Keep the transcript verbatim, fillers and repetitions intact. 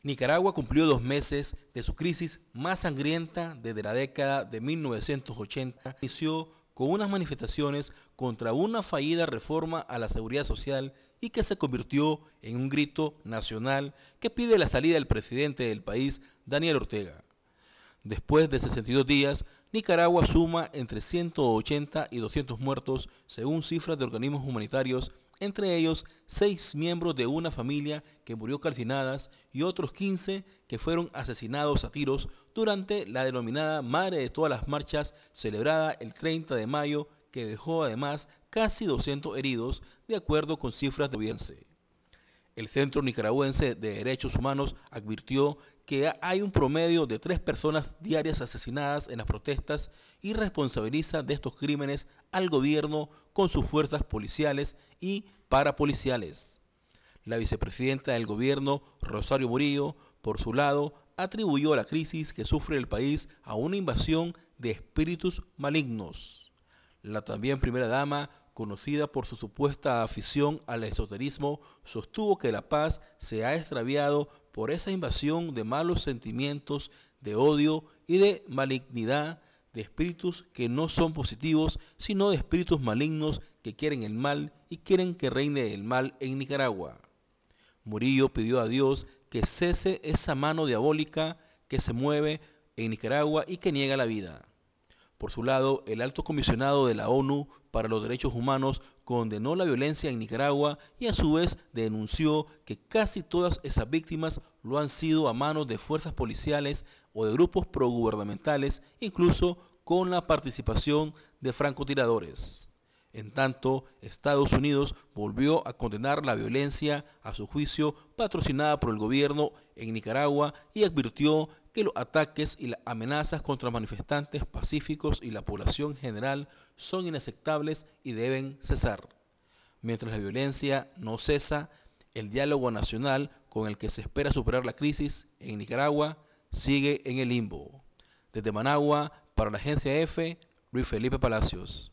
Nicaragua cumplió dos meses de su crisis más sangrienta desde la década de mil novecientos ochenta. Inició con unas manifestaciones contra una fallida reforma a la seguridad social y que se convirtió en un grito nacional que pide la salida del presidente del país, Daniel Ortega. Después de sesenta y dos días, Nicaragua suma entre ciento ochenta y doscientos muertos, según cifras de organismos humanitarios, entre ellos seis miembros de una familia que murió calcinadas y otros quince que fueron asesinados a tiros durante la denominada Madre de todas las marchas celebrada el treinta de mayo, que dejó además casi doscientos heridos, de acuerdo con cifras de gobierno. El Centro Nicaragüense de Derechos Humanos advirtió que hay un promedio de tres personas diarias asesinadas en las protestas y responsabiliza de estos crímenes al gobierno con sus fuerzas policiales y parapoliciales. La vicepresidenta del gobierno, Rosario Murillo, por su lado, atribuyó la crisis que sufre el país a una invasión de espíritus malignos. La también primera dama, conocida por su supuesta afición al esoterismo, sostuvo que la paz se ha extraviado por esa invasión de malos sentimientos, de odio y de malignidad, de espíritus que no son positivos, sino de espíritus malignos que quieren el mal y quieren que reine el mal en Nicaragua. Murillo pidió a Dios que cese esa mano diabólica que se mueve en Nicaragua y que niega la vida. Por su lado, el alto comisionado de la ONU para los Derechos Humanos condenó la violencia en Nicaragua y a su vez denunció que casi todas esas víctimas lo han sido a manos de fuerzas policiales o de grupos progubernamentales, incluso con la participación de francotiradores. En tanto, Estados Unidos volvió a condenar la violencia, a su juicio, patrocinada por el gobierno en Nicaragua, y advirtió que los ataques y las amenazas contra manifestantes pacíficos y la población general son inaceptables y deben cesar. Mientras la violencia no cesa, el diálogo nacional con el que se espera superar la crisis en Nicaragua sigue en el limbo. Desde Managua, para la agencia F, Luis Felipe Palacios.